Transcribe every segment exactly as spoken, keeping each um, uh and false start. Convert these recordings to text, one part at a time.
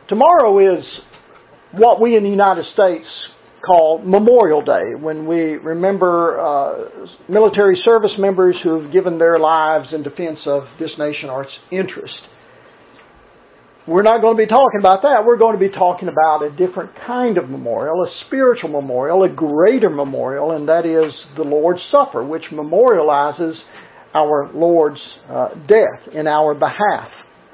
Tomorrow is what we in the United States call Memorial Day, when we remember uh, military service members who have given their lives in defense of this nation or its interest. We're not going to be talking about that. We're going to be talking about a different kind of memorial, a spiritual memorial, a greater memorial, and that is the Lord's Supper, which memorializes our Lord's uh, death in our behalf.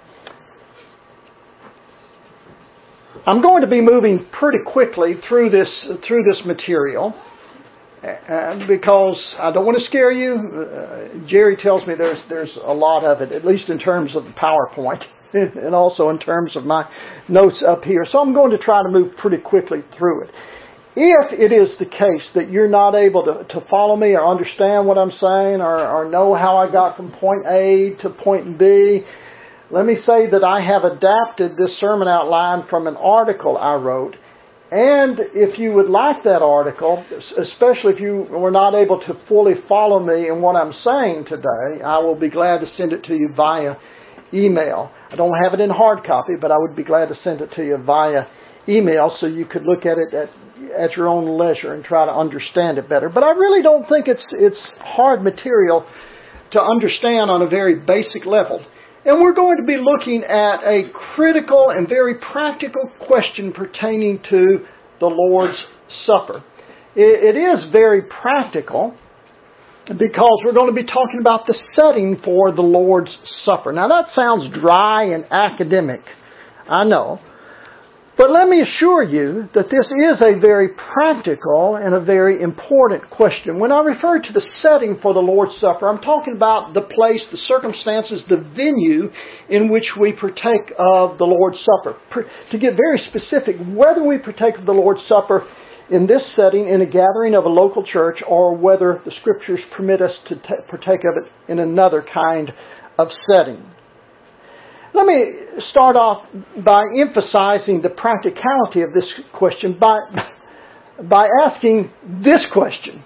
I'm going to be moving pretty quickly through this through this material uh, because I don't want to scare you. Uh, Jerry tells me there's there's a lot of it, at least in terms of the PowerPoint, and also in terms of my notes up here. So I'm going to try to move pretty quickly through it. If it is the case that you're not able to, to follow me or understand what I'm saying or, or know how I got from point A to point B, let me say that I have adapted this sermon outline from an article I wrote. And if you would like that article, especially if you were not able to fully follow me in what I'm saying today, I will be glad to send it to you via email. I don't have it in hard copy, but I would be glad to send it to you via email so you could look at it at, at your own leisure and try to understand it better. But I really don't think it's it's hard material to understand on a very basic level. And we're going to be looking at a critical and very practical question pertaining to the Lord's Supper. It is very practical because we're going to be talking about the setting for the Lord's Supper. Now that sounds dry and academic, I know. But let me assure you that this is a very practical and a very important question. When I refer to the setting for the Lord's Supper, I'm talking about the place, the circumstances, the venue in which we partake of the Lord's Supper. To get very specific, whether we partake of the Lord's Supper in this setting, in a gathering of a local church, or whether the Scriptures permit us to t- partake of it in another kind of setting. Let me start off by emphasizing the practicality of this question by, by asking this question.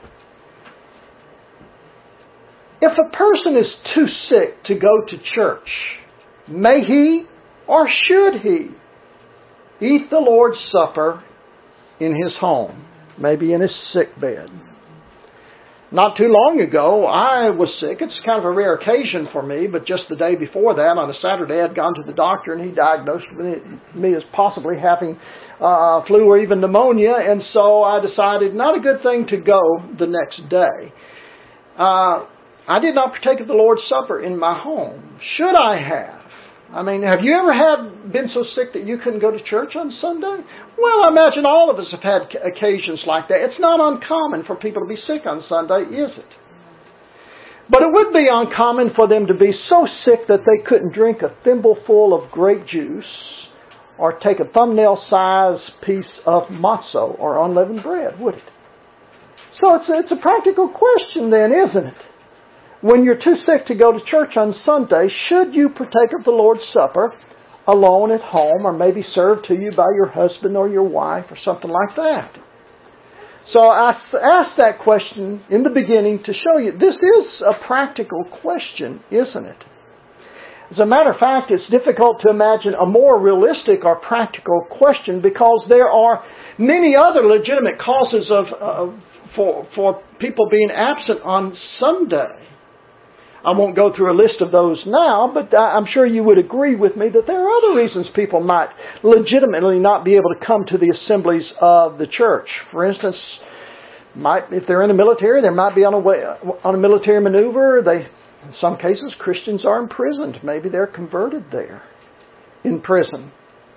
If a person is too sick to go to church, may he or should he eat the Lord's Supper in his home, maybe in his sick bed? Not too long ago, I was sick. It's kind of a rare occasion for me, but just the day before that, on a Saturday, I'd gone to the doctor and he diagnosed me as possibly having uh, flu or even pneumonia, and so I decided not a good thing to go the next day. Uh, I did not partake of the Lord's Supper in my home. Should I have? I mean, have you ever had been so sick that you couldn't go to church on Sunday? Well, I imagine all of us have had occasions like that. It's not uncommon for people to be sick on Sunday, is it? But it would be uncommon for them to be so sick that they couldn't drink a thimbleful of grape juice or take a thumbnail-sized piece of matzo or unleavened bread, would it? So it's a, it's a practical question then, isn't it? When you're too sick to go to church on Sunday, should you partake of the Lord's Supper alone at home, or maybe served to you by your husband or your wife or something like that? So I asked that question in the beginning to show you this is a practical question, isn't it? As a matter of fact, it's difficult to imagine a more realistic or practical question because there are many other legitimate causes of uh, for for people being absent on Sunday. I won't go through a list of those now, but I'm sure you would agree with me that there are other reasons people might legitimately not be able to come to the assemblies of the church. For instance, might if they're in the military, they might be on a way, on a military maneuver. They, in some cases, Christians are imprisoned. Maybe they're converted there in prison.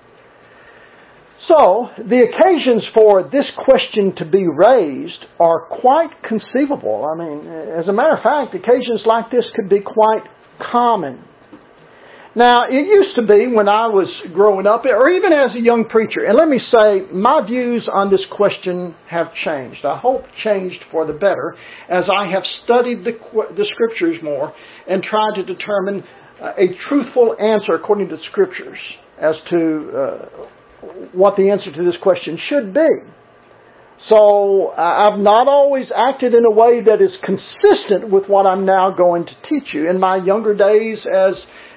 So, the occasions for this question to be raised are quite conceivable. I mean, as a matter of fact, occasions like this could be quite common. Now, it used to be when I was growing up, or even as a young preacher, and let me say, my views on this question have changed. I hope changed for the better, as I have studied the, the Scriptures more and tried to determine a truthful answer according to the Scriptures as to uh, what the answer to this question should be. So I've not always acted in a way that is consistent with what I'm now going to teach you. In my younger days as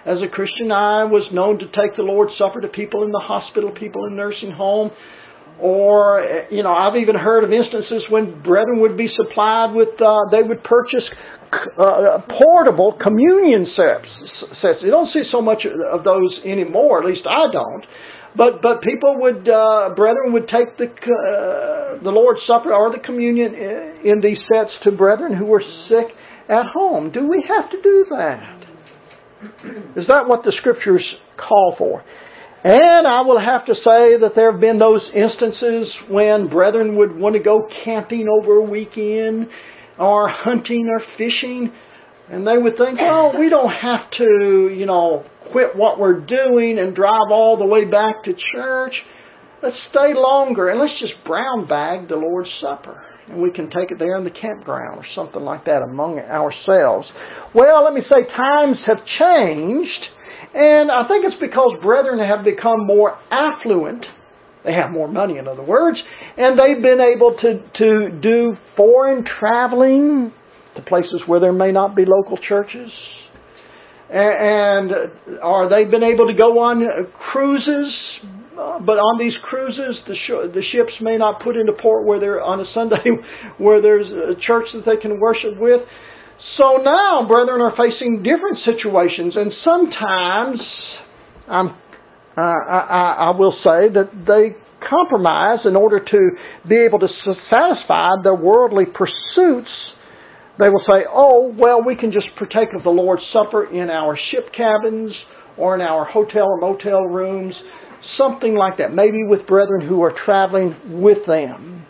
as a Christian, I was known to take the Lord's Supper to people in the hospital, people in nursing home. Or, you know, I've even heard of instances when brethren would be supplied with, uh, they would purchase uh, portable communion sets. sets. You don't see so much of those anymore, at least I don't. But but people would, uh, brethren would take the uh, the Lord's Supper or the communion in these sets to brethren who were sick at home. Do we have to do that? Is that what the Scriptures call for? And I will have to say that there have been those instances when brethren would want to go camping over a weekend or hunting or fishing. And they would think, well, we don't have to, you know, quit what we're doing and drive all the way back to church. Let's stay longer and let's just brown bag the Lord's Supper. And we can take it there in the campground or something like that among ourselves. Well, let me say times have changed. And I think it's because brethren have become more affluent. They have more money, in other words. And they've been able to, to do foreign traveling to places where there may not be local churches. And or they've been able to go on cruises. But on these cruises, the, sh- the ships may not put into port where they're on a Sunday where there's a church that they can worship with. So now, brethren are facing different situations, and sometimes I'm, uh, I, I will say that they compromise in order to be able to satisfy their worldly pursuits. They will say, oh, well, we can just partake of the Lord's Supper in our ship cabins or in our hotel or motel rooms, something like that, maybe with brethren who are traveling with them.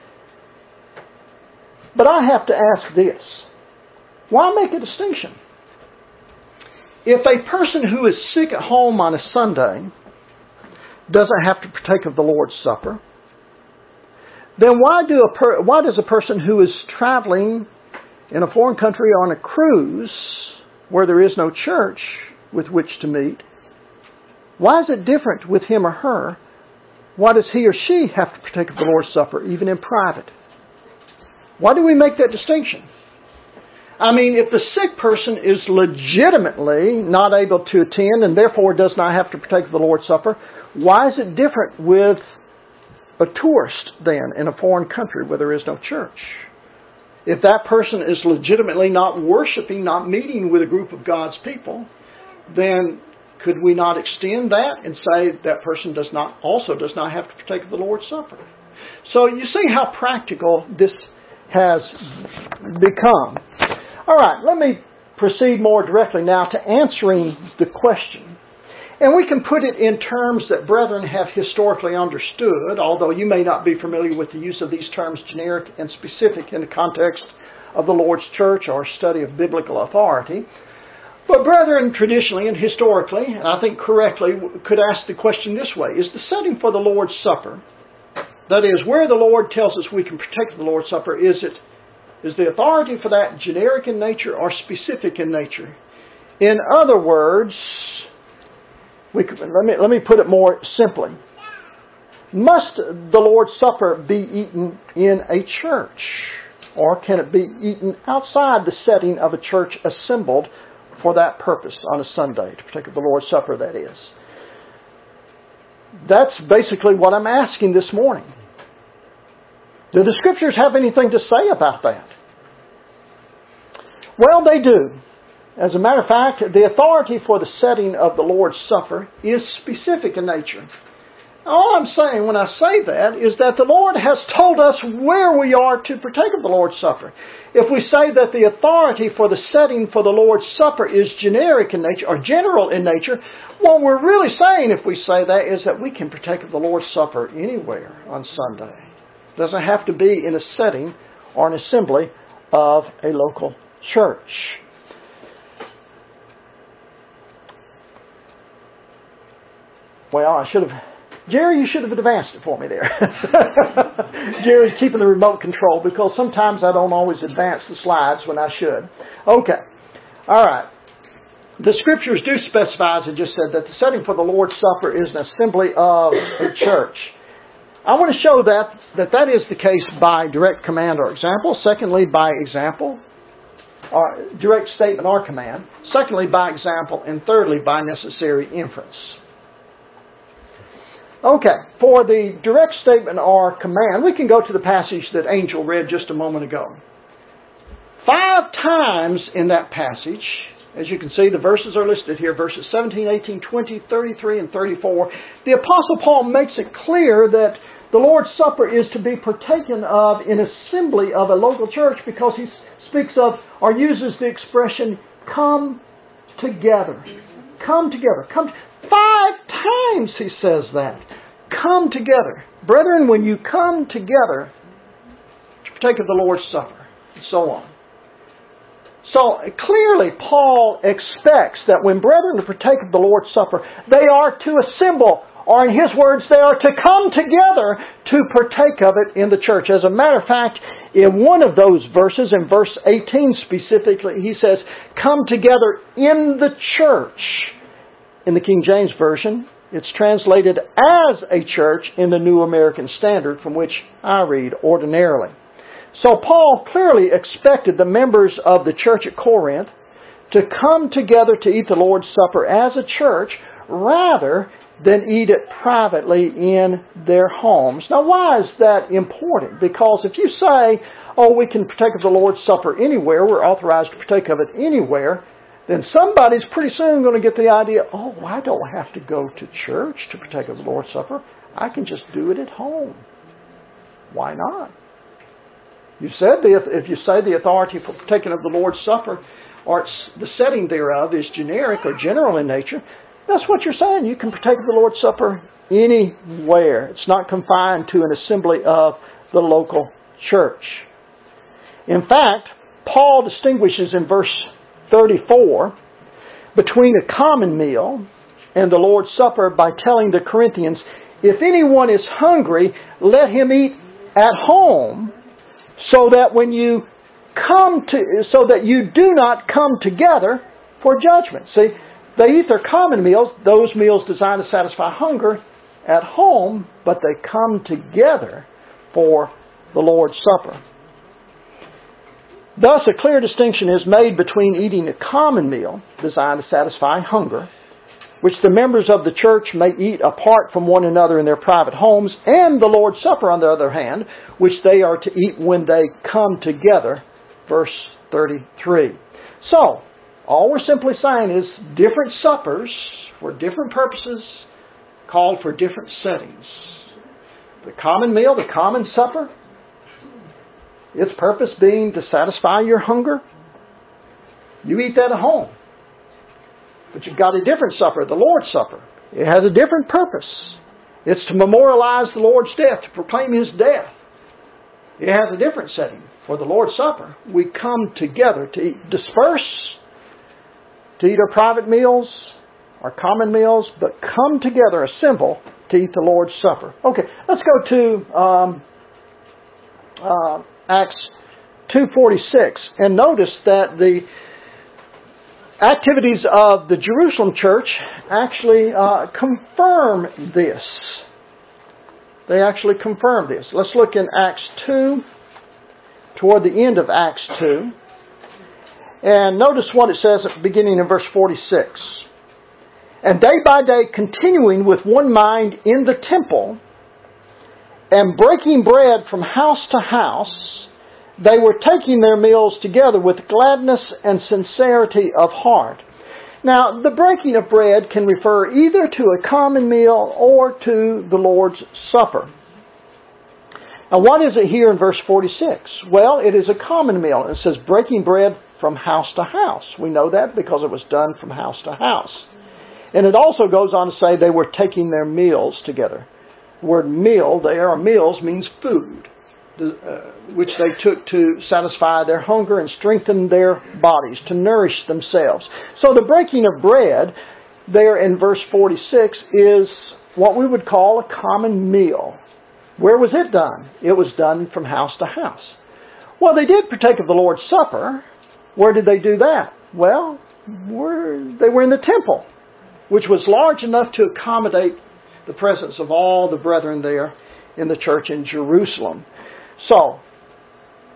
But I have to ask this. Why make a distinction? If a person who is sick at home on a Sunday doesn't have to partake of the Lord's Supper, then why do a per, why does a person who is traveling in a foreign country on a cruise where there is no church with which to meet, why is it different with him or her? Why does he or she have to partake of the Lord's Supper, even in private? Why do we make that distinction? I mean, if the sick person is legitimately not able to attend and therefore does not have to partake of the Lord's Supper, why is it different with a tourist then in a foreign country where there is no church? If that person is legitimately not worshiping, not meeting with a group of God's people, then could we not extend that and say that person does not also does not have to partake of the Lord's Supper? So you see how practical this has become. All right, let me proceed more directly now to answering the question. And we can put it in terms that brethren have historically understood, although you may not be familiar with the use of these terms, generic and specific, in the context of the Lord's Church or study of biblical authority. But brethren traditionally and historically, and I think correctly, could ask the question this way: is the setting for the Lord's Supper, that is, where the Lord tells us we can partake of the Lord's Supper, is it Is the authority for that generic in nature or specific in nature? In other words, we could, let me let me put it more simply. Must the Lord's Supper be eaten in a church, or can it be eaten outside the setting of a church assembled for that purpose on a Sunday, to partake of the Lord's Supper, that is? That's basically what I'm asking this morning. Do the Scriptures have anything to say about that? Well, they do. As a matter of fact, the authority for the setting of the Lord's Supper is specific in nature. All I'm saying when I say that is that the Lord has told us where we are to partake of the Lord's Supper. If we say that the authority for the setting for the Lord's Supper is generic in nature, or general in nature, what we're really saying if we say that is that we can partake of the Lord's Supper anywhere on Sunday. It doesn't have to be in a setting or an assembly of a local church. Well, I should have... Jerry, you should have advanced it for me there. Jerry's keeping the remote control because sometimes I don't always advance the slides when I should. Okay. All right. The Scriptures do specify, as I just said, that the setting for the Lord's Supper is an assembly of a church. I want to show that that, that is the case by direct command or example. Secondly, by example. or direct statement or command. Secondly, by example. And thirdly, by necessary inference. Okay, for the direct statement or command, we can go to the passage that Angel read just a moment ago. Five times in that passage, as you can see, the verses are listed here, verses seventeen, eighteen, twenty, thirty-three, and thirty-four. The Apostle Paul makes it clear that the Lord's Supper is to be partaken of in assembly of a local church because he speaks of or uses the expression, come together. Come together. Come. Five times he says that. Come together. Brethren, when you come together to partake of the Lord's Supper, and so on. So clearly Paul expects that when brethren partake of the Lord's Supper, they are to assemble, or in his words, they are to come together to partake of it in the church. As a matter of fact, in one of those verses, in verse eighteen specifically, he says, come together in the church. In the King James Version, it's translated as a church in the New American Standard, from which I read ordinarily. So Paul clearly expected the members of the church at Corinth to come together to eat the Lord's Supper as a church rather than eat it privately in their homes. Now, why is that important? Because if you say, oh, we can partake of the Lord's Supper anywhere, we're authorized to partake of it anywhere, then somebody's pretty soon going to get the idea, oh, I don't have to go to church to partake of the Lord's Supper. I can just do it at home. Why not? You said the, if you say the authority for partaking of the Lord's Supper or it's, the setting thereof is generic or general in nature, that's what you're saying. You can partake of the Lord's Supper anywhere. It's not confined to an assembly of the local church. In fact, Paul distinguishes in verse thirty-four between a common meal and the Lord's Supper by telling the Corinthians, if anyone is hungry, let him eat at home, so that when you come to, so that you do not come together for judgment. See, they eat their common meals, those meals designed to satisfy hunger, at home, but they come together for the Lord's Supper. Thus, a clear distinction is made between eating a common meal designed to satisfy hunger, which the members of the church may eat apart from one another in their private homes, and the Lord's Supper, on the other hand, which they are to eat when they come together. Verse thirty-three. So, all we're simply saying is different suppers for different purposes, called for different settings. The common meal, the common supper, its purpose being to satisfy your hunger. You eat that at home. But you've got a different supper, the Lord's Supper. It has a different purpose. It's to memorialize the Lord's death, to proclaim His death. It has a different setting. For the Lord's Supper, we come together to eat, disperse, to eat our private meals, our common meals, but come together, assemble, to eat the Lord's Supper. Okay, let's go to um, uh, Acts two forty-six, and notice that the activities of the Jerusalem church actually uh, confirm this. They actually confirm this. Let's look in Acts two, toward the end of Acts two. And notice what it says at the beginning in verse forty-six. And day by day continuing with one mind in the temple, and breaking bread from house to house, they were taking their meals together with gladness and sincerity of heart. Now, the breaking of bread can refer either to a common meal or to the Lord's Supper. Now, what is it here in verse forty-six? Well, it is a common meal. It says breaking bread from house to house. We know that because it was done from house to house. And it also goes on to say they were taking their meals together. The word meal there, or meals, means food, uh, which they took to satisfy their hunger and strengthen their bodies, to nourish themselves. So the breaking of bread there in verse forty-six is what we would call a common meal. Where was it done? It was done from house to house. Well, they did partake of the Lord's Supper. Where did they do that? Well, where, they were in the temple, which was large enough to accommodate the presence of all the brethren there in the church in Jerusalem. So,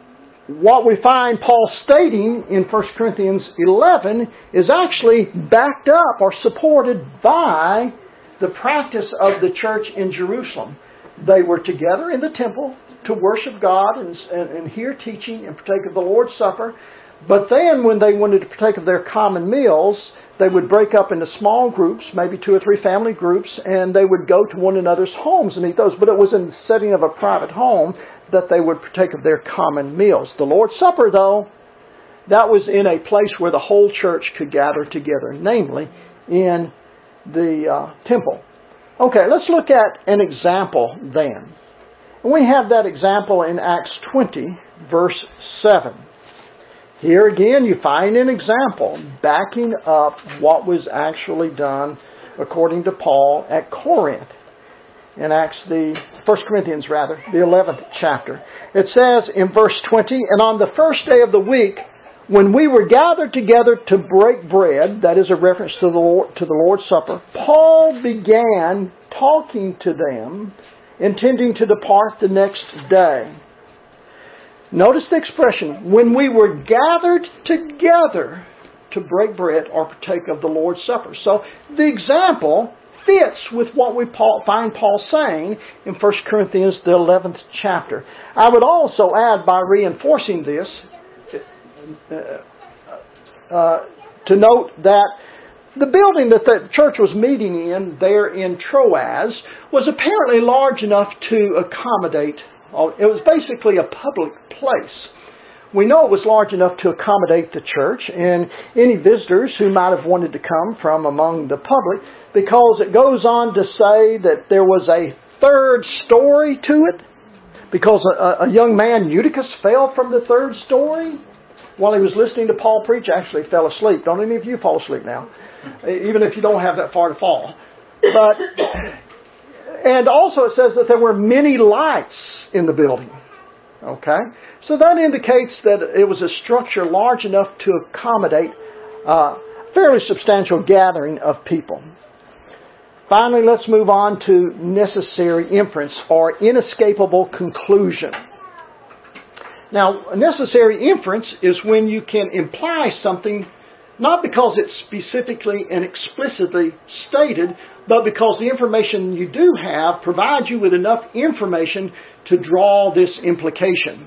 what we find Paul stating in First Corinthians eleven is actually backed up or supported by the practice of the church in Jerusalem. They were together in the temple to worship God and, and, and hear teaching and partake of the Lord's Supper. But then when they wanted to partake of their common meals, they would break up into small groups, maybe two or three family groups, and they would go to one another's homes and eat those. But it was in the setting of a private home that they would partake of their common meals. The Lord's Supper, though, that was in a place where the whole church could gather together, namely in the uh, temple. Okay, let's look at an example then. And we have that example in Acts twenty, verse seven. Here again you find an example backing up what was actually done according to Paul at Corinth. In Acts, the First Corinthians rather, the eleventh chapter. It says in verse twenty, "And on the first day of the week, when we were gathered together to break bread," that is a reference to the Lord, to the Lord's Supper, "Paul began talking to them, intending to depart the next day." Notice the expression, when we were gathered together to break bread or partake of the Lord's Supper. So the example fits with what we find Paul saying in First Corinthians, the eleventh chapter. I would also add, by reinforcing this, uh, uh, to note that the building that the church was meeting in there in Troas was apparently large enough to accommodate. It was basically a public place. We know it was large enough to accommodate the church and any visitors who might have wanted to come from among the public, because it goes on to say that there was a third story to it, because a, a young man, Eutychus, fell from the third story while he was listening to Paul preach. Actually fell asleep. Don't any of you fall asleep now, even if you don't have that far to fall. But and also it says that there were many lights in the building. Okay? So that indicates that it was a structure large enough to accommodate a fairly substantial gathering of people. Finally, let's move on to necessary inference or inescapable conclusion. Now, a necessary inference is when you can imply something not because it's specifically and explicitly stated, but because the information you do have provides you with enough information to draw this implication.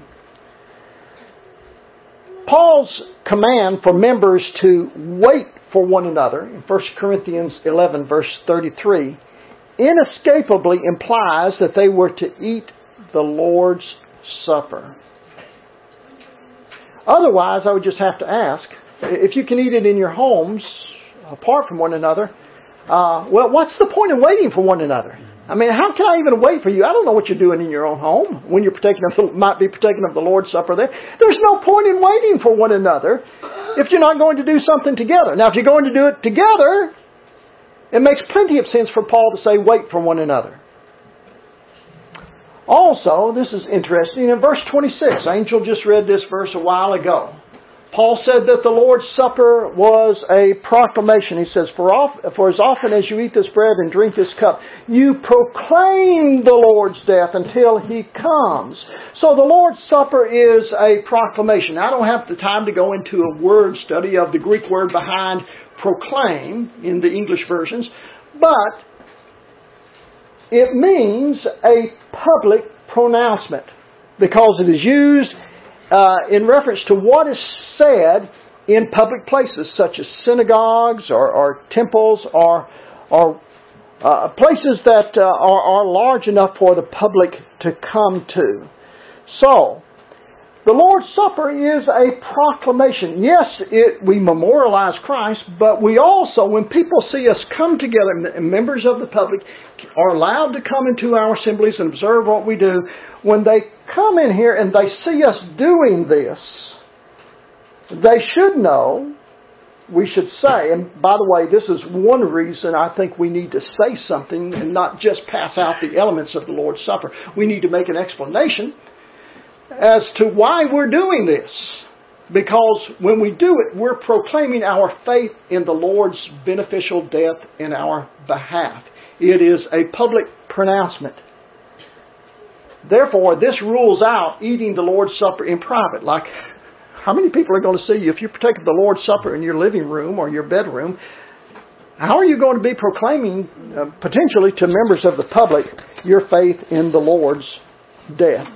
Paul's command for members to wait for one another in First Corinthians eleven, verse thirty-three, inescapably implies that they were to eat the Lord's Supper. Otherwise, I would just have to ask, if you can eat it in your homes, apart from one another, uh, well, what's the point in waiting for one another? I mean, how can I even wait for you? I don't know what you're doing in your own home when you're partaking of the, might be partaking of the Lord's Supper there. There's no point in waiting for one another if you're not going to do something together. Now, if you're going to do it together, it makes plenty of sense for Paul to say, wait for one another. Also, this is interesting, in verse twenty-six, Angel just read this verse a while ago. Paul said that the Lord's Supper was a proclamation. He says, for, off, for as often as you eat this bread and drink this cup, you proclaim the Lord's death until He comes. So the Lord's Supper is a proclamation. I don't have the time to go into a word study of the Greek word behind proclaim in the English versions, but it means a public pronouncement because it is used Uh, in reference to what is said in public places such as synagogues or, or temples or, or uh, places that uh, are, are large enough for the public to come to. So, the Lord's Supper is a proclamation. Yes, it, we memorialize Christ, but we also, when people see us come together, members of the public are allowed to come into our assemblies and observe what we do. When they come in here and they see us doing this, they should know, we should say, and by the way, this is one reason I think we need to say something and not just pass out the elements of the Lord's Supper. We need to make an explanation as to why we're doing this. Because when we do it, we're proclaiming our faith in the Lord's beneficial death in our behalf. It is a public pronouncement. Therefore, this rules out eating the Lord's Supper in private. Like, how many people are going to see you if you partake of the Lord's Supper in your living room or your bedroom? How are you going to be proclaiming, uh, potentially to members of the public, your faith in the Lord's death?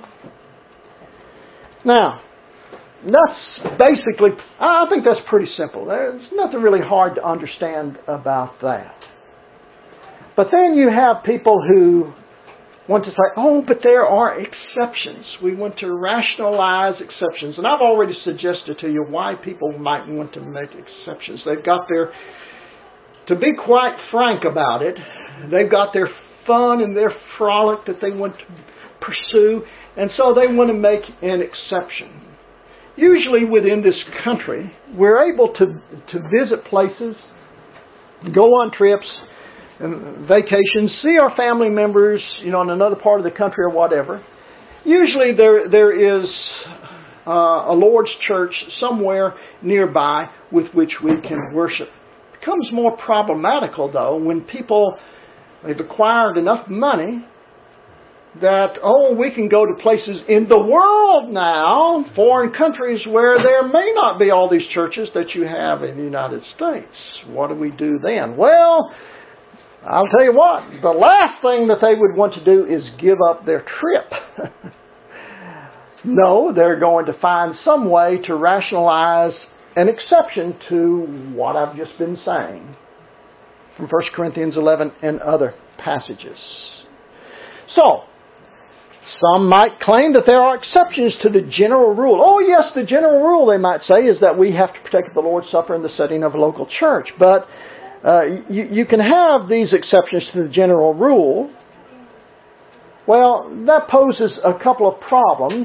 Now, that's basically, I think that's pretty simple. There's nothing really hard to understand about that. But then you have people who want to say, oh, but there are exceptions. We want to rationalize exceptions. And I've already suggested to you why people might want to make exceptions. They've got their, to be quite frank about it, they've got their fun and their frolic that they want to pursue. And so they want to make an exception. Usually within this country, we're able to, to visit places, go on trips, and vacations, see our family members, you know, in another part of the country or whatever. Usually there there is uh, a Lord's church somewhere nearby with which we can worship. It becomes more problematical, though, when people, they've acquired enough money that, oh, we can go to places in the world now, foreign countries, where there may not be all these churches that you have in the United States. What do we do then? Well, I'll tell you what, the last thing that they would want to do is give up their trip. No, they're going to find some way to rationalize an exception to what I've just been saying from First Corinthians eleven and other passages. So, some might claim that there are exceptions to the general rule. Oh yes, the general rule, they might say, is that we have to partake of the Lord's Supper in the setting of a local church. But Uh, you, you can have these exceptions to the general rule. Well, that poses a couple of problems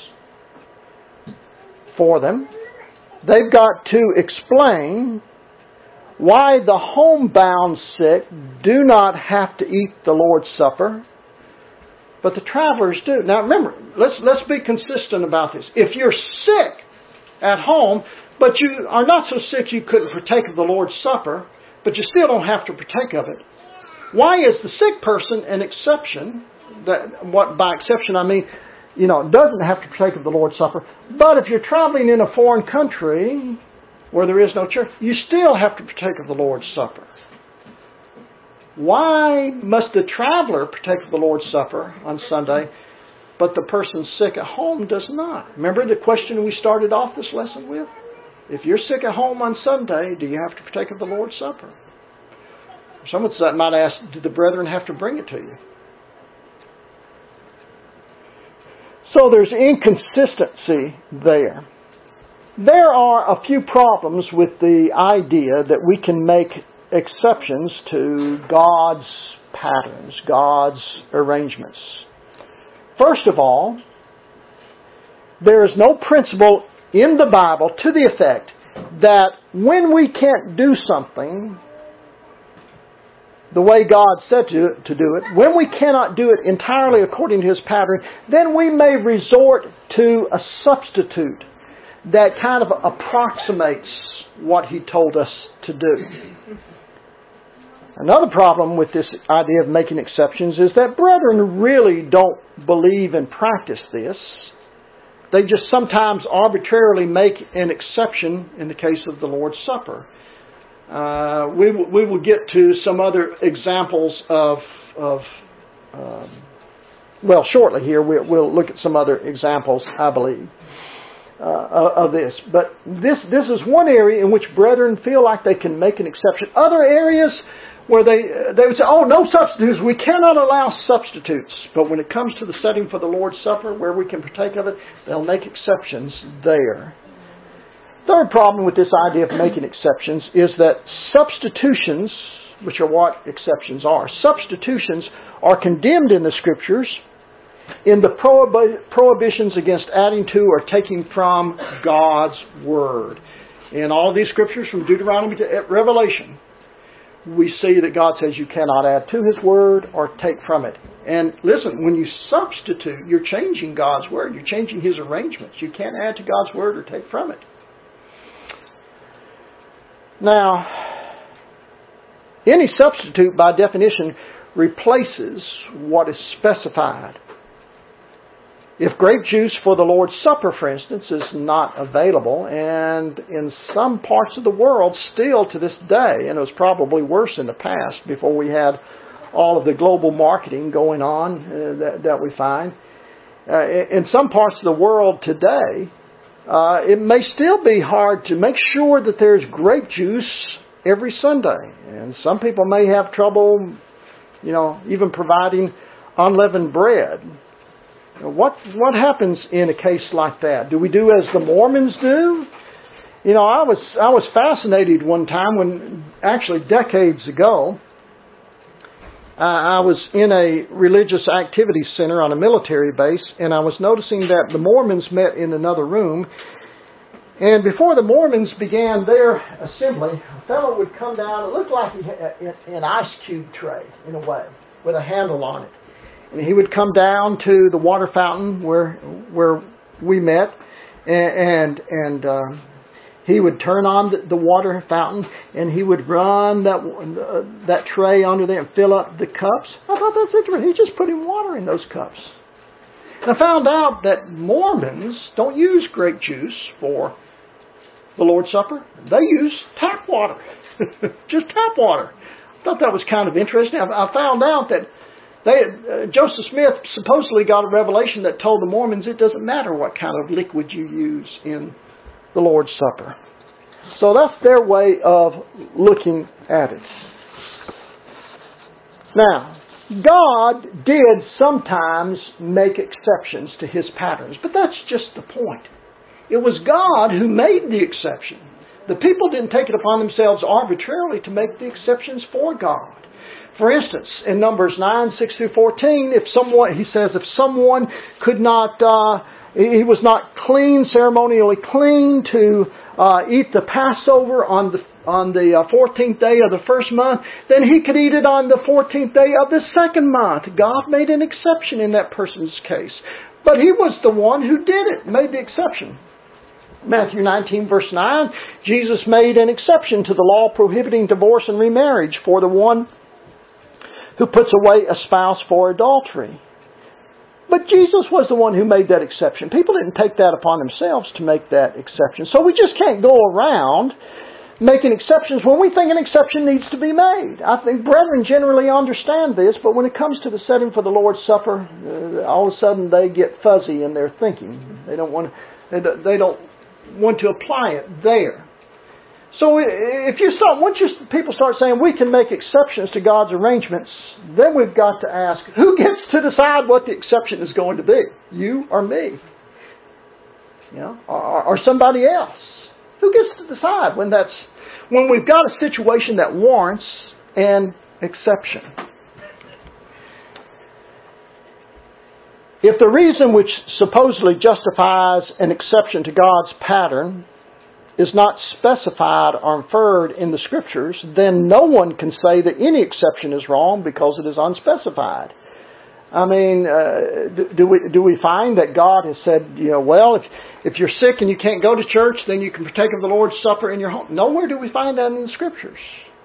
for them. They've got to explain why the homebound sick do not have to eat the Lord's Supper, but the travelers do. Now remember, let's let's be consistent about this. If you're sick at home, but you are not so sick you couldn't partake of the Lord's Supper, but you still don't have to partake of it, why is the sick person an exception? That, what by exception I mean, you know, doesn't have to partake of the Lord's Supper. But if you're traveling in a foreign country where there is no church, you still have to partake of the Lord's Supper. Why must the traveler partake of the Lord's Supper on Sunday, but the person sick at home does not? Remember the question we started off this lesson with? If you're sick at home on Sunday, do you have to partake of the Lord's Supper? Someone might ask, do the brethren have to bring it to you? So there's inconsistency there. There are a few problems with the idea that we can make exceptions to God's patterns, God's arrangements. First of all, there is no principle in the Bible to the effect that when we can't do something the way God said to, to do it, when we cannot do it entirely according to His pattern, then we may resort to a substitute that kind of approximates what He told us to do. Another problem with this idea of making exceptions is that brethren really don't believe and practice this. They just sometimes arbitrarily make an exception in the case of the Lord's Supper. Uh, we, w- we will get to some other examples of, of um, well, shortly here we, we'll look at some other examples, I believe, uh, of this. But this, this is one area in which brethren feel like they can make an exception. Other areas where they they would say, oh, no substitutes. We cannot allow substitutes. But when it comes to the setting for the Lord's Supper, where we can partake of it, they'll make exceptions there. Third problem with this idea of making exceptions is that substitutions, which are what exceptions are, substitutions are condemned in the Scriptures in the prohib- prohibitions against adding to or taking from God's Word. In all these Scriptures, from Deuteronomy to Revelation, we see that God says you cannot add to His Word or take from it. And listen, when you substitute, you're changing God's Word. You're changing His arrangements. You can't add to God's Word or take from it. Now, any substitute by definition replaces what is specified. If grape juice for the Lord's Supper, for instance, is not available, and in some parts of the world still to this day, and it was probably worse in the past before we had all of the global marketing going on uh, that, that we find, uh, in some parts of the world today, uh, it may still be hard to make sure that there's grape juice every Sunday. And some people may have trouble, you know, even providing unleavened bread. What what happens in a case like that? Do we do as the Mormons do? You know, I was I was fascinated one time when, actually decades ago, uh, I was in a religious activity center on a military base, and I was noticing that the Mormons met in another room. And before the Mormons began their assembly, a fellow would come down. It looked like he had an ice cube tray in a way, with a handle on it. And he would come down to the water fountain where where we met, and and uh, he would turn on the, the water fountain, and he would run that uh, that tray under there and fill up the cups. I thought that's interesting. He's just putting water in those cups. And I found out that Mormons don't use grape juice for the Lord's Supper. They use tap water, just tap water. I thought that was kind of interesting. I, I found out that They, uh, Joseph Smith supposedly got a revelation that told the Mormons it doesn't matter what kind of liquid you use in the Lord's Supper. So that's their way of looking at it. Now, God did sometimes make exceptions to His patterns, but that's just the point. It was God who made the exception. The people didn't take it upon themselves arbitrarily to make the exceptions for God. For instance, in Numbers nine, six through fourteen, if someone, he says, if someone could not, uh, he was not clean, ceremonially clean to uh, eat the Passover on the on the uh, fourteenth day of the first month, then he could eat it on the fourteenth day of the second month. God made an exception in that person's case. But He was the one who did it, made the exception. Matthew nineteen, verse nine, Jesus made an exception to the law prohibiting divorce and remarriage for the one who puts away a spouse for adultery. But Jesus was the one who made that exception. People didn't take that upon themselves to make that exception. So we just can't go around making exceptions when we think an exception needs to be made. I think brethren generally understand this, but when it comes to the setting for the Lord's Supper, uh, all of a sudden they get fuzzy in their thinking. They don't want to, they don't want to apply it there. So if you start, once you, people start saying we can make exceptions to God's arrangements, then we've got to ask, who gets to decide what the exception is going to be? You or me? You know, or, or somebody else? Who gets to decide when that's when we've got a situation that warrants an exception? If the reason which supposedly justifies an exception to God's pattern is not specified or inferred in the Scriptures, then no one can say that any exception is wrong because it is unspecified. I mean, uh, do, do we do we find that God has said, you know, well, if if you're sick and you can't go to church, then you can partake of the Lord's Supper in your home? Nowhere do we find that in the Scriptures.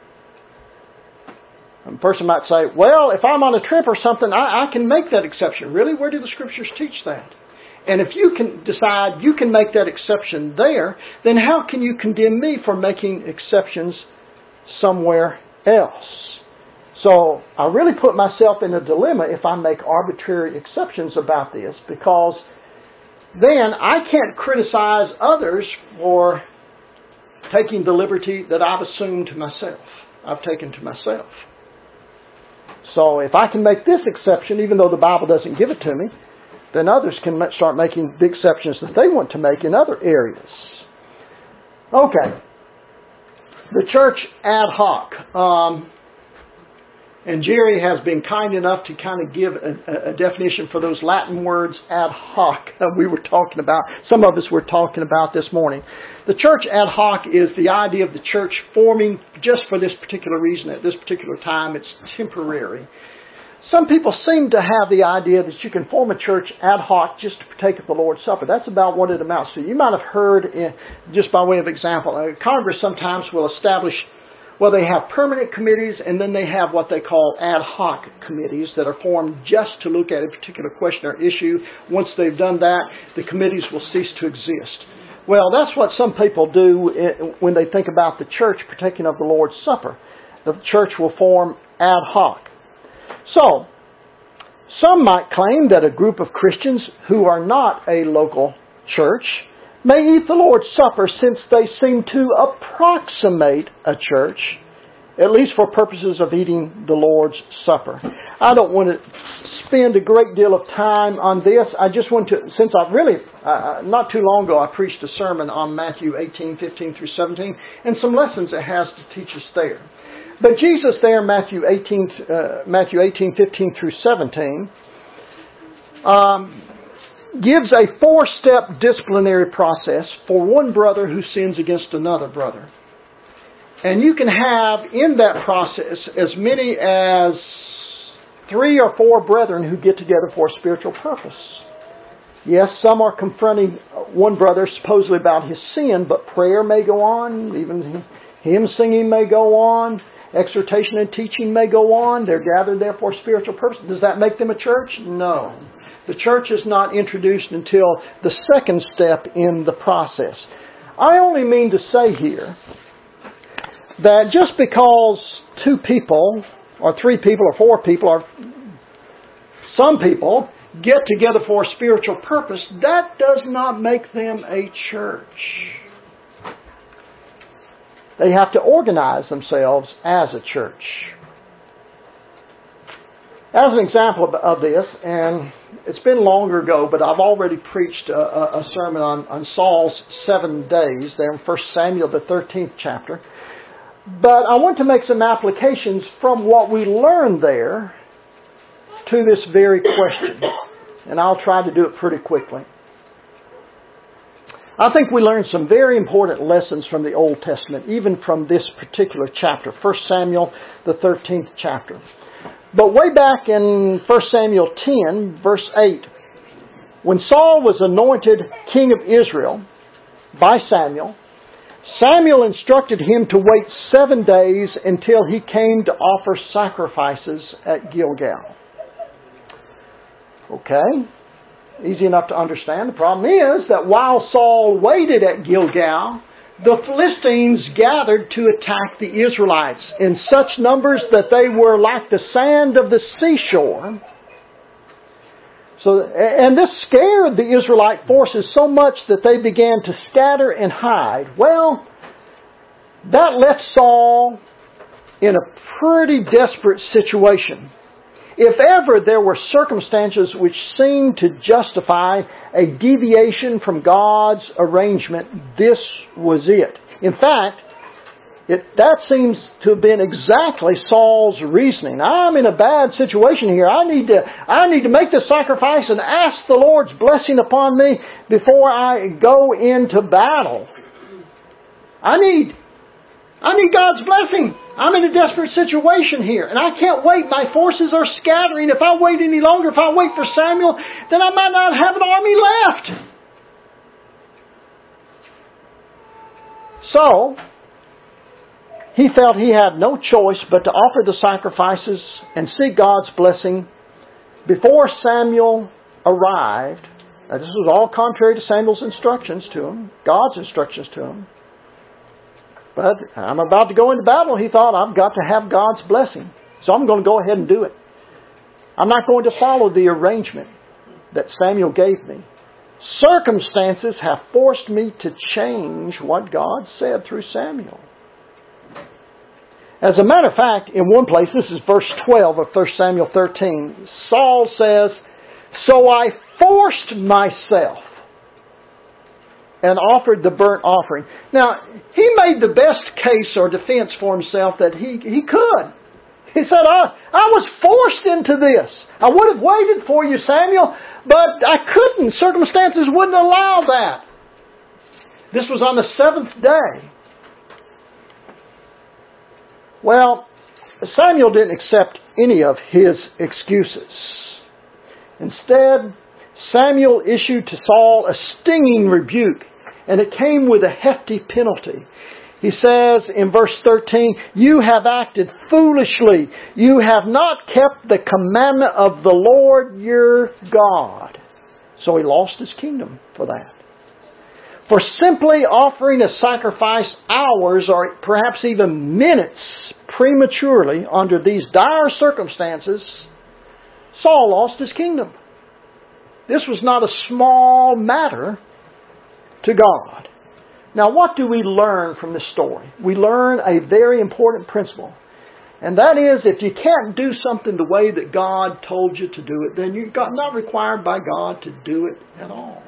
A person might say, well, if I'm on a trip or something, I, I can make that exception. Really? Where do the Scriptures teach that? And if you can decide you can make that exception there, then how can you condemn me for making exceptions somewhere else? So I really put myself in a dilemma if I make arbitrary exceptions about this, because then I can't criticize others for taking the liberty that I've assumed to myself. I've taken to myself. So if I can make this exception, even though the Bible doesn't give it to me, then others can start making the exceptions that they want to make in other areas. Okay. The church ad hoc. Um, and Jerry has been kind enough to kind of give a, a definition for those Latin words ad hoc we were talking about. Some of us were talking about this morning. The church ad hoc is the idea of the church forming just for this particular reason at this particular time. It's temporary. Some people seem to have the idea that you can form a church ad hoc just to partake of the Lord's Supper. That's about what it amounts to. You might have heard, in, just by way of example, uh, Congress sometimes will establish Well, they have permanent committees, and then they have what they call ad hoc committees that are formed just to look at a particular question or issue. Once they've done that, the committees will cease to exist. Well, that's what some people do when they think about the church partaking of the Lord's Supper. The church will form ad hoc. So, some might claim that a group of Christians who are not a local church may eat the Lord's Supper since they seem to approximate a church, at least for purposes of eating the Lord's Supper. I don't want to spend a great deal of time on this. I just want to, since I've really, uh, not too long ago, I preached a sermon on Matthew eighteen, fifteen through seventeen, and some lessons it has to teach us there. But Jesus there, Matthew eighteen, uh, Matthew eighteen, fifteen through seventeen, um, gives a four-step disciplinary process for one brother who sins against another brother. And you can have in that process as many as three or four brethren who get together for a spiritual purpose. Yes, some are confronting one brother supposedly about his sin, but prayer may go on, even hymn singing may go on, exhortation and teaching may go on. They're gathered there for a spiritual purpose. Does that make them a church? No. The church is not introduced until the second step in the process. I only mean to say here that just because two people, or three people, or four people, or some people get together for a spiritual purpose, that does not make them a church. They have to organize themselves as a church. As an example of, of this, and it's been longer ago, but I've already preached a, a sermon on, on Saul's seven days there in First Samuel, the thirteenth chapter. But I want to make some applications from what we learned there to this very question. And I'll try to do it pretty quickly. I think we learned some very important lessons from the Old Testament, even from this particular chapter, First Samuel, the thirteenth chapter. But way back in First Samuel ten, verse eight, when Saul was anointed king of Israel by Samuel, Samuel instructed him to wait seven days until he came to offer sacrifices at Gilgal. Okay, easy enough to understand. The problem is that while Saul waited at Gilgal, the Philistines gathered to attack the Israelites in such numbers that they were like the sand of the seashore. So, and this scared the Israelite forces so much that they began to scatter and hide. Well, that left Saul in a pretty desperate situation. If ever there were circumstances which seemed to justify a deviation from God's arrangement, this was it. In fact, it, that seems to have been exactly Saul's reasoning. I'm in a bad situation here. I need to, I need to make this sacrifice and ask the Lord's blessing upon me before I go into battle. I need, I need God's blessing. I'm in a desperate situation here, and I can't wait. My forces are scattering. If I wait any longer, if I wait for Samuel, then I might not have an army left. So, he felt he had no choice but to offer the sacrifices and seek God's blessing before Samuel arrived. Now, this was all contrary to Samuel's instructions to him, God's instructions to him. But I'm about to go into battle. He thought, I've got to have God's blessing. So I'm going to go ahead and do it. I'm not going to follow the arrangement that Samuel gave me. Circumstances have forced me to change what God said through Samuel. As a matter of fact, in one place, this is verse twelve of First Samuel thirteen, Saul says, "So I forced myself and offered the burnt offering." Now, he made the best case or defense for himself that he, he could. He said, I, I was forced into this. I would have waited for you, Samuel, but I couldn't. Circumstances wouldn't allow that. This was on the seventh day. Well, Samuel didn't accept any of his excuses. Instead, Samuel issued to Saul a stinging rebuke, and it came with a hefty penalty. He says in verse thirteen, you have acted foolishly. You have not kept the commandment of the Lord your God. So he lost his kingdom for that. For simply offering a sacrifice hours or perhaps even minutes prematurely under these dire circumstances, Saul lost his kingdom. This was not a small matter to God. Now, what do we learn from this story? We learn a very important principle. And that is, if you can't do something the way that God told you to do it, then you're not required by God to do it at all.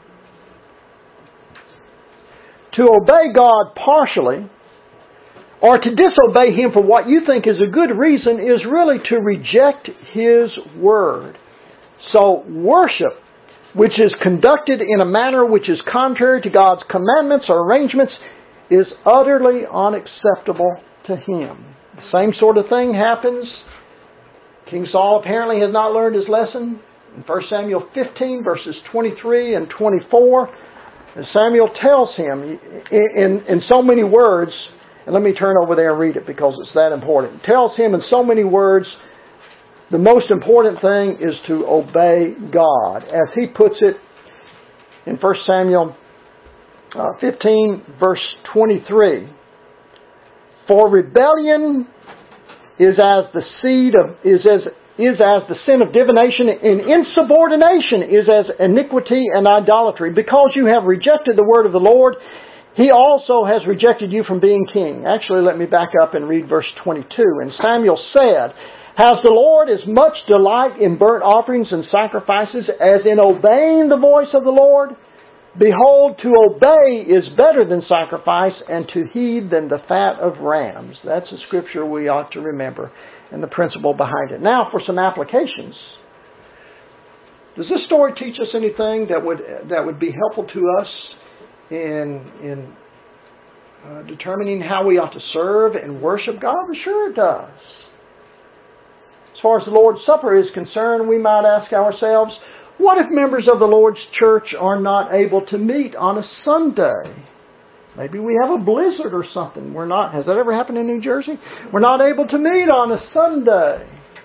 To obey God partially, or to disobey Him for what you think is a good reason, is really to reject His Word. So, worship, which is conducted in a manner which is contrary to God's commandments or arrangements, is utterly unacceptable to Him. The same sort of thing happens. King Saul apparently has not learned his lesson. In First Samuel fifteen, verses twenty-three and twenty-four, Samuel tells him in, in, in so many words, and let me turn over there and read it because it's that important. He tells him in so many words, the most important thing is to obey God. As he puts it in First Samuel uh, fifteen, verse twenty-three. For rebellion is as the seed of is as is as the sin of divination, and insubordination is as iniquity and idolatry. Because you have rejected the word of the Lord, He also has rejected you from being king. Actually, let me back up and read verse twenty-two. And Samuel said, has the Lord as much delight in burnt offerings and sacrifices as in obeying the voice of the Lord? Behold, to obey is better than sacrifice, and to heed than the fat of rams. That's a scripture we ought to remember, and the principle behind it. Now for some applications. Does this story teach us anything that would that would be helpful to us in in uh, determining how we ought to serve and worship God? Well, sure it does. As far as the Lord's Supper is concerned, we might ask ourselves, what if members of the Lord's church are not able to meet on a Sunday? Maybe we have a blizzard or something. We're not. Has that ever happened in New Jersey? We're not able to meet on a Sunday.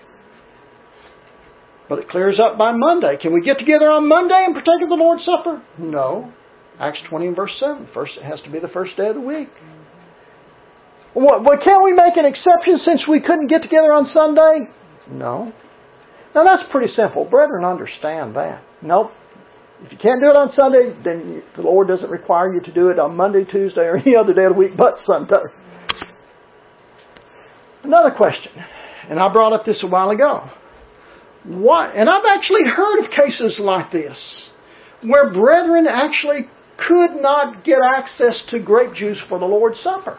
But it clears up by Monday. Can we get together on Monday and partake of the Lord's Supper? No. Acts twenty and verse seven. First, it has to be the first day of the week. Well, can't we make an exception since we couldn't get together on Sunday? No. Now that's pretty simple. Brethren, understand that. Nope. If you can't do it on Sunday, then you, the Lord doesn't require you to do it on Monday, Tuesday, or any other day of the week but Sunday. Another question, and I brought up this a while ago. What? And I've actually heard of cases like this, where brethren actually could not get access to grape juice for the Lord's Supper.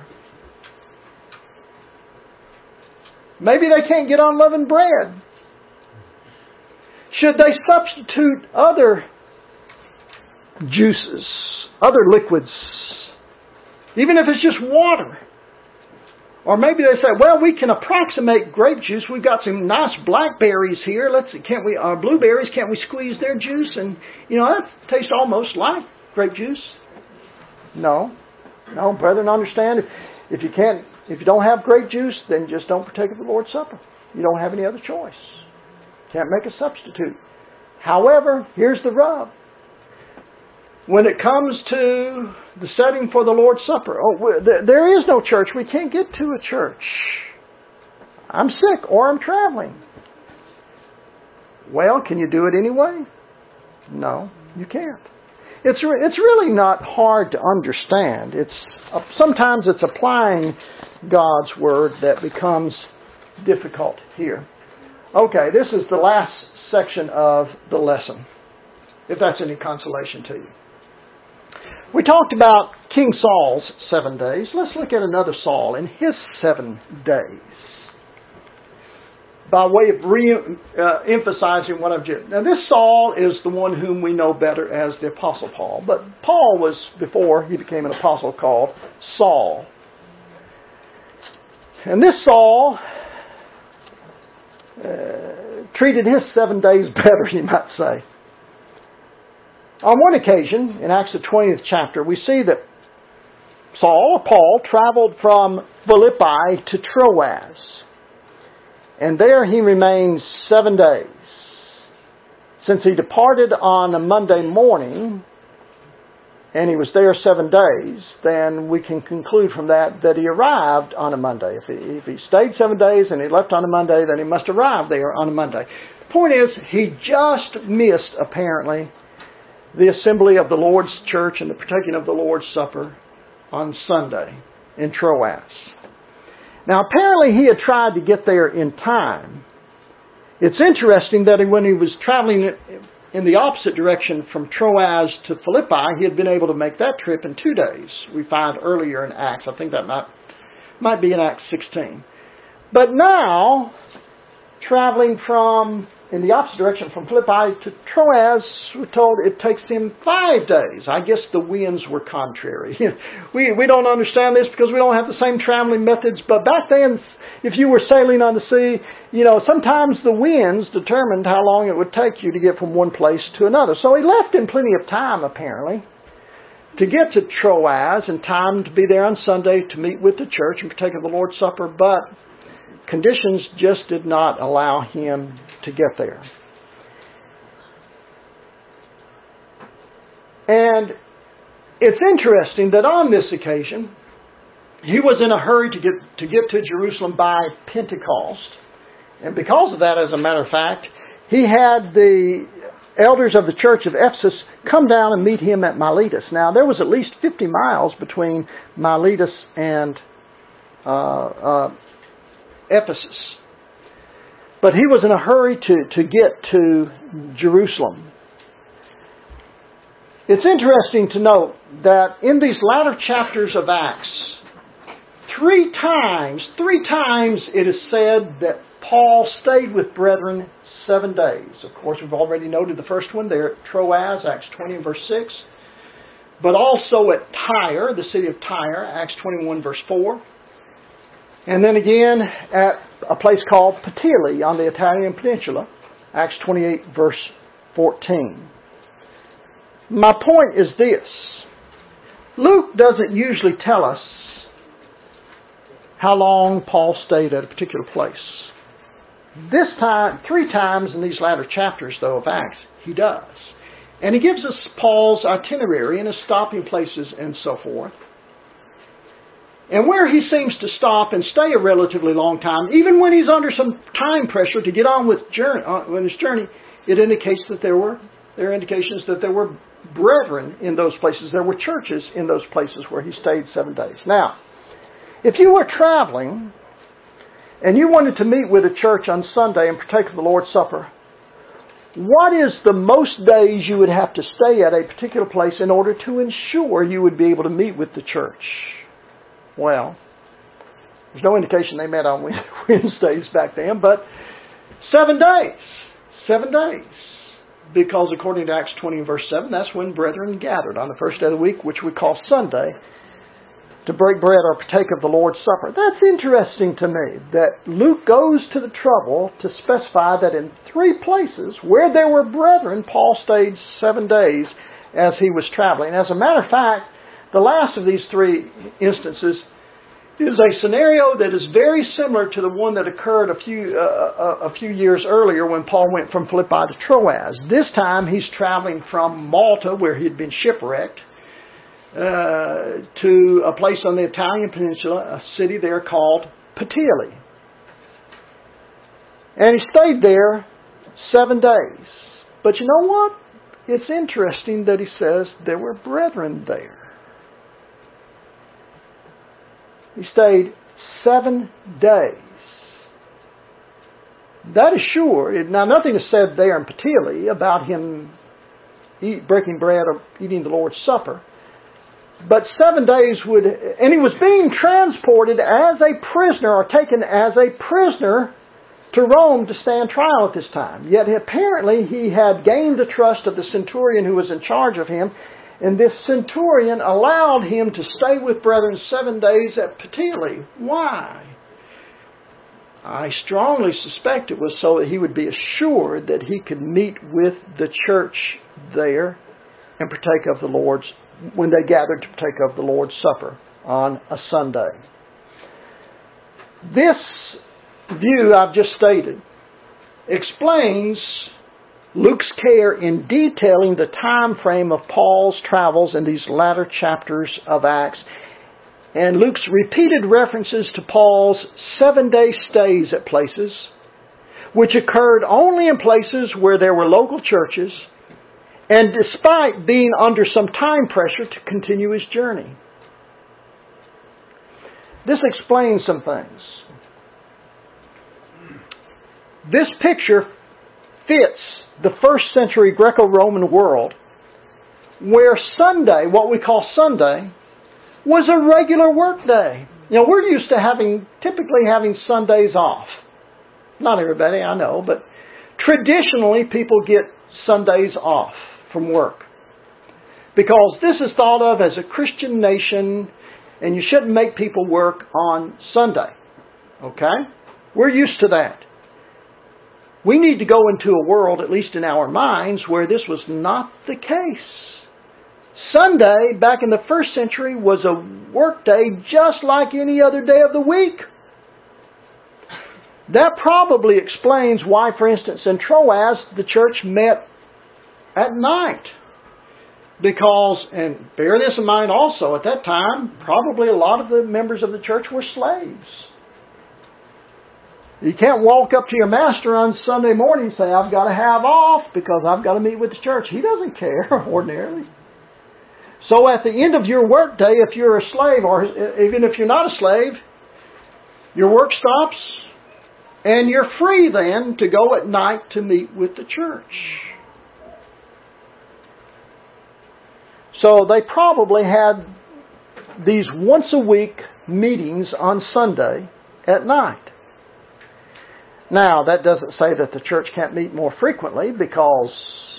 Maybe they can't get unleavened bread. Should they substitute other juices, other liquids, even if it's just water? Or maybe they say, well, we can approximate grape juice. We've got some nice blackberries here. Let's see, can't we, uh, blueberries, can't we squeeze their juice? And, you know, that tastes almost like grape juice. No. No, brethren, understand, if, if you can't, if you don't have grape juice, then just don't partake of the Lord's Supper. You don't have any other choice. Can't make a substitute. However, here's the rub. When it comes to the setting for the Lord's Supper, oh, there is no church. We can't get to a church. I'm sick or I'm traveling. Well, can you do it anyway? No, you can't. It's re- it's really not hard to understand. It's uh, sometimes it's applying God's Word that becomes difficult here. Okay, this is the last section of the lesson, if that's any consolation to you. We talked about King Saul's seven days. Let's look at another Saul in his seven days, by way of re-emphasizing what I've just... Now, this Saul is the one whom we know better as the Apostle Paul. But Paul was, before he became an apostle, called Saul. And this Saul uh, treated his seven days better, you might say. On one occasion, in Acts the twentieth chapter, we see that Saul, or Paul, traveled from Philippi to Troas. And there he remained seven days. Since he departed on a Monday morning, and he was there seven days, then we can conclude from that that he arrived on a Monday. If he, if he stayed seven days and he left on a Monday, then he must arrive there on a Monday. The point is, he just missed, apparently, the assembly of the Lord's church and the partaking of the Lord's Supper on Sunday in Troas. Now, apparently he had tried to get there in time. It's interesting that when he was traveling in the opposite direction from Troas to Philippi, he had been able to make that trip in two days. We find earlier in Acts. I think that might, might be in Acts sixteen. But now, traveling from in the opposite direction from Philippi to Troas, we're told it takes him five days. I guess the winds were contrary. we we don't understand this because we don't have the same traveling methods. But back then, if you were sailing on the sea, you know, sometimes the winds determined how long it would take you to get from one place to another. So he left in plenty of time, apparently, to get to Troas, in time to be there on Sunday to meet with the church and partake of the Lord's Supper. But conditions just did not allow him to get there. And it's interesting that on this occasion, he was in a hurry to get to get to Jerusalem by Pentecost. And because of that, as a matter of fact, he had the elders of the church of Ephesus come down and meet him at Miletus. Now, there was at least fifty miles between Miletus and uh, uh, Ephesus. But he was in a hurry to, to get to Jerusalem. It's interesting to note that in these latter chapters of Acts, three times, three times it is said that Paul stayed with brethren seven days. Of course, we've already noted the first one there at Troas, Acts twenty and verse six. But also at Tyre, the city of Tyre, Acts twenty-one verse four. And then again at a place called Puteoli on the Italian peninsula, Acts twenty-eight verse fourteen. My point is this. Luke doesn't usually tell us how long Paul stayed at a particular place. This time, three times in these latter chapters, though, of Acts, he does. And he gives us Paul's itinerary and his stopping places and so forth. And where he seems to stop and stay a relatively long time, even when he's under some time pressure to get on with journey, on his journey, it indicates that there were there are indications that there were brethren in those places. There were churches in those places where he stayed seven days. Now, if you were traveling and you wanted to meet with a church on Sunday and partake of the Lord's Supper, what is the most days you would have to stay at a particular place in order to ensure you would be able to meet with the church? Well, there's no indication they met on Wednesdays back then, but seven days. Seven days. Because according to Acts twenty and verse seven, that's when brethren gathered on the first day of the week, which we call Sunday, to break bread or partake of the Lord's Supper. That's interesting to me, that Luke goes to the trouble to specify that in three places where there were brethren, Paul stayed seven days as he was traveling. As a matter of fact, the last of these three instances is a scenario that is very similar to the one that occurred a few uh, a few years earlier when Paul went from Philippi to Troas. This time he's traveling from Malta, where he had been shipwrecked, uh, to a place on the Italian peninsula, a city there called Puteoli. And he stayed there seven days. But you know what? It's interesting that he says there were brethren there. He stayed seven days. That is sure. Now, nothing is said there in Puteoli about him eat, breaking bread or eating the Lord's Supper. But seven days would... And he was being transported as a prisoner, or taken as a prisoner to Rome to stand trial at this time. Yet apparently he had gained the trust of the centurion who was in charge of him. And this centurion allowed him to stay with brethren seven days at Puteoli. Why? I strongly suspect it was so that he would be assured that he could meet with the church there and partake of the Lord's, when they gathered to partake of the Lord's Supper on a Sunday. This view I've just stated explains Luke's care in detailing the time frame of Paul's travels in these latter chapters of Acts, and Luke's repeated references to Paul's seven-day stays at places, which occurred only in places where there were local churches, and despite being under some time pressure to continue his journey. This explains some things. This picture fits the first century Greco-Roman world, where Sunday, what we call Sunday, was a regular work day. You know, we're used to having, typically having Sundays off. Not everybody, I know, but traditionally people get Sundays off from work. Because this is thought of as a Christian nation, and you shouldn't make people work on Sunday. Okay? We're used to that. We need to go into a world, at least in our minds, where this was not the case. Sunday, back in the first century, was a work day just like any other day of the week. That probably explains why, for instance, in Troas, the church met at night. Because, and bear this in mind also, at that time, probably a lot of the members of the church were slaves. You can't walk up to your master on Sunday morning and say, I've got to have off because I've got to meet with the church. He doesn't care, ordinarily. So at the end of your work day, if you're a slave, or even if you're not a slave, your work stops, and you're free then to go at night to meet with the church. So they probably had these once a week meetings on Sunday at night. Now, that doesn't say that the church can't meet more frequently, because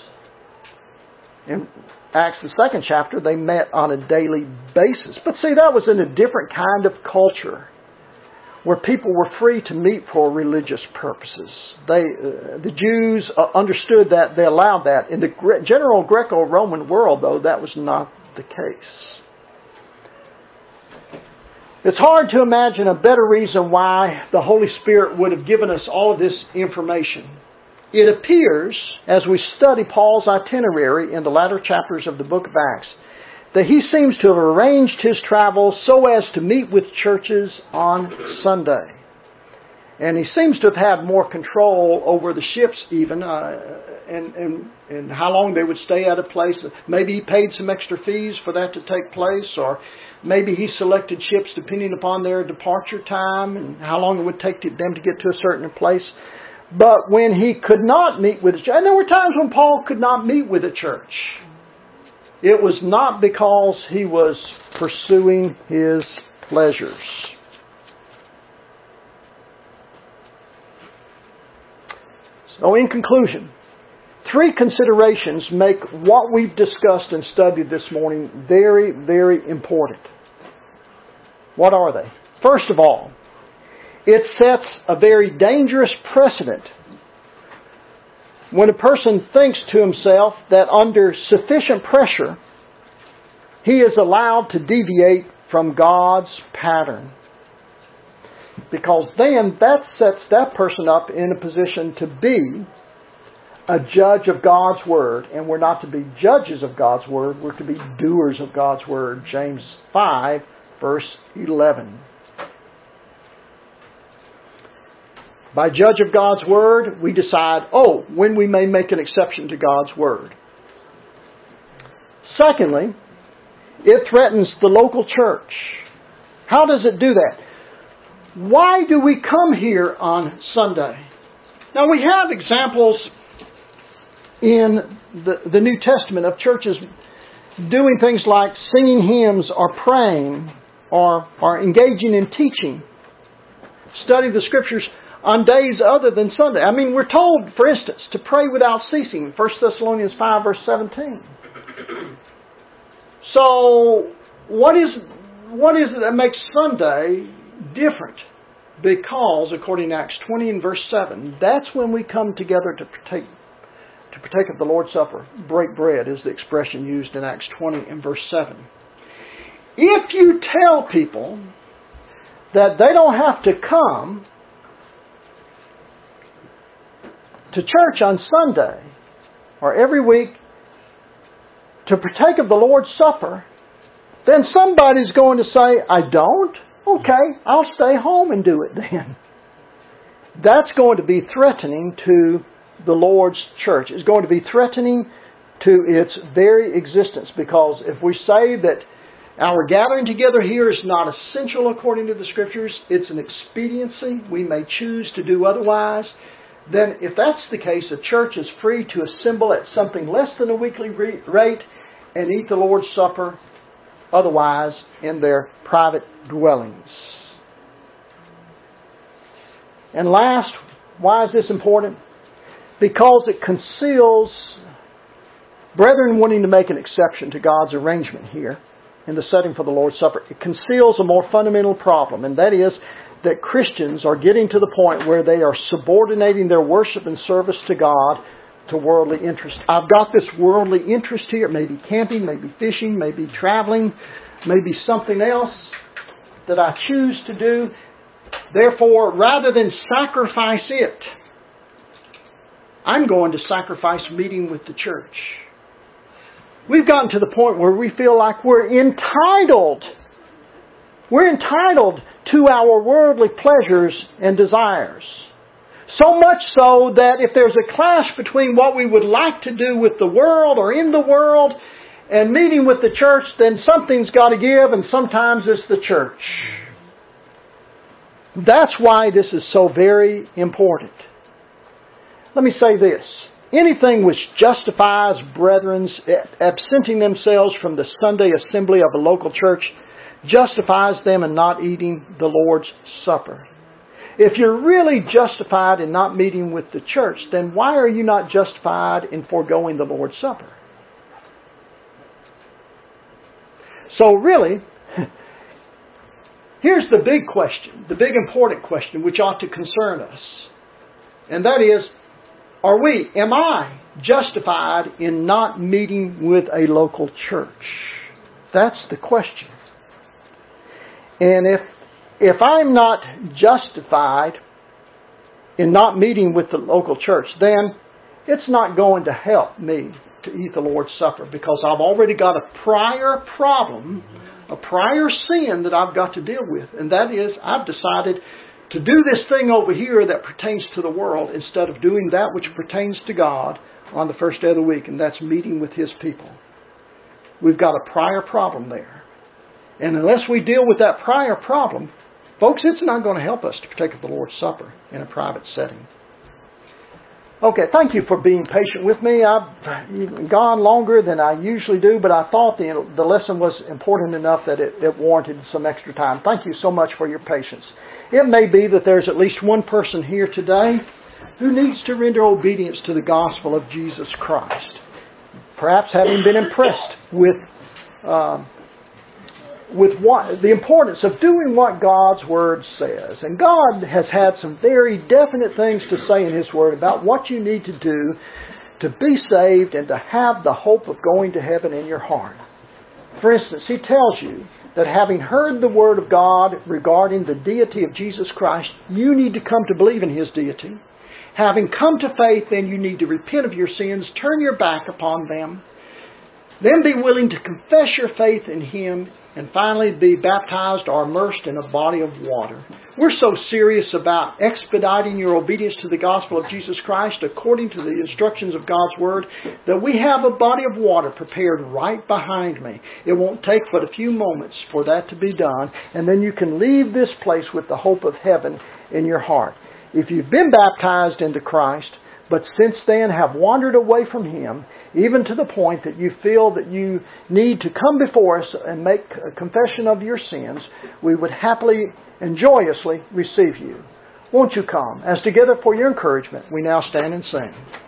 in Acts, the second chapter, they met on a daily basis. But see, that was in a different kind of culture, where people were free to meet for religious purposes. They, uh, the Jews uh, understood that, they allowed that. In the Gre- general Greco-Roman world, though, that was not the case. It's hard to imagine a better reason why the Holy Spirit would have given us all of this information. It appears, as we study Paul's itinerary in the latter chapters of the book of Acts, that he seems to have arranged his travels so as to meet with churches on Sunday. And he seems to have had more control over the ships even, uh, and, and, and how long they would stay at a place. Maybe he paid some extra fees for that to take place, or maybe he selected ships depending upon their departure time and how long it would take to, them to get to a certain place. But when he could not meet with the church, and there were times when Paul could not meet with the church, it was not because he was pursuing his pleasures. So in conclusion, three considerations make what we've discussed and studied this morning very, very important. What are they? First of all, it sets a very dangerous precedent when a person thinks to himself that under sufficient pressure, he is allowed to deviate from God's pattern. Because then that sets that person up in a position to be a judge of God's Word. And we're not to be judges of God's Word, we're to be doers of God's Word. James five, verse eleven. By judge of God's Word, we decide, oh, when we may make an exception to God's Word. Secondly, it threatens the local church. How does it do that? Why do we come here on Sunday? Now, we have examples in the, the New Testament of churches doing things like singing hymns or praying or, or engaging in teaching, studying the Scriptures on days other than Sunday. I mean, we're told, for instance, to pray without ceasing. First Thessalonians five, verse seventeen. So, what is, what is it that makes Sunday different? Because, according to Acts twenty and verse seven, that's when we come together to partake, to partake of the Lord's Supper. Break bread is the expression used in Acts twenty and verse seven. if you tell people that they don't have to come to church on Sunday or every week to partake of the Lord's Supper, then somebody's going to say, I don't? Okay, I'll stay home and do it then. That's going to be threatening to the Lord's church. It's going to be threatening to its very existence, because if we say that our gathering together here is not essential according to the Scriptures, it's an expediency, we may choose to do otherwise, then if that's the case, a church is free to assemble at something less than a weekly rate and eat the Lord's Supper otherwise in their private dwellings. And last, why is this important? Because it conceals, brethren wanting to make an exception to God's arrangement here in the setting for the Lord's Supper, it conceals a more fundamental problem, and that is that Christians are getting to the point where they are subordinating their worship and service to God to worldly interest. I've got this worldly interest here. It may be camping, maybe fishing, maybe traveling, maybe something else that I choose to do. Therefore, rather than sacrifice it, I'm going to sacrifice meeting with the church. We've gotten to the point where we feel like we're entitled. We're entitled to our worldly pleasures and desires. So much so that if there's a clash between what we would like to do with the world or in the world and meeting with the church, then something's got to give, and sometimes it's the church. That's why this is so very important. Let me say this. Anything which justifies brethren's absenting themselves from the Sunday assembly of a local church justifies them in not eating the Lord's Supper. If you're really justified in not meeting with the church, then why are you not justified in foregoing the Lord's Supper? So really, here's the big question, the big important question which ought to concern us. And that is, are we, am I justified in not meeting with a local church? That's the question. And if if I'm not justified in not meeting with the local church, then it's not going to help me to eat the Lord's Supper, because I've already got a prior problem, a prior sin that I've got to deal with. And that is, I've decided to do this thing over here that pertains to the world instead of doing that which pertains to God on the first day of the week, and that's meeting with His people. We've got a prior problem there. And unless we deal with that prior problem, folks, it's not going to help us to partake of the Lord's Supper in a private setting. Okay, thank you for being patient with me. I've gone longer than I usually do, but I thought the, the lesson was important enough that it, it warranted some extra time. Thank you so much for your patience. It may be that there's at least one person here today who needs to render obedience to the gospel of Jesus Christ. Perhaps having been impressed with uh, with what the importance of doing what God's Word says. And God has had some very definite things to say in His Word about what you need to do to be saved and to have the hope of going to heaven in your heart. For instance, He tells you that having heard the Word of God regarding the deity of Jesus Christ, you need to come to believe in His deity. Having come to faith, then you need to repent of your sins, turn your back upon them, then be willing to confess your faith in Him, and finally be baptized or immersed in a body of water. We're so serious about expediting your obedience to the gospel of Jesus Christ according to the instructions of God's Word that we have a body of water prepared right behind me. It won't take but a few moments for that to be done, and then you can leave this place with the hope of heaven in your heart. If you've been baptized into Christ, but since then have wandered away from Him, even to the point that you feel that you need to come before us and make a confession of your sins, we would happily and joyously receive you. Won't you come, as together for your encouragement we now stand and sing.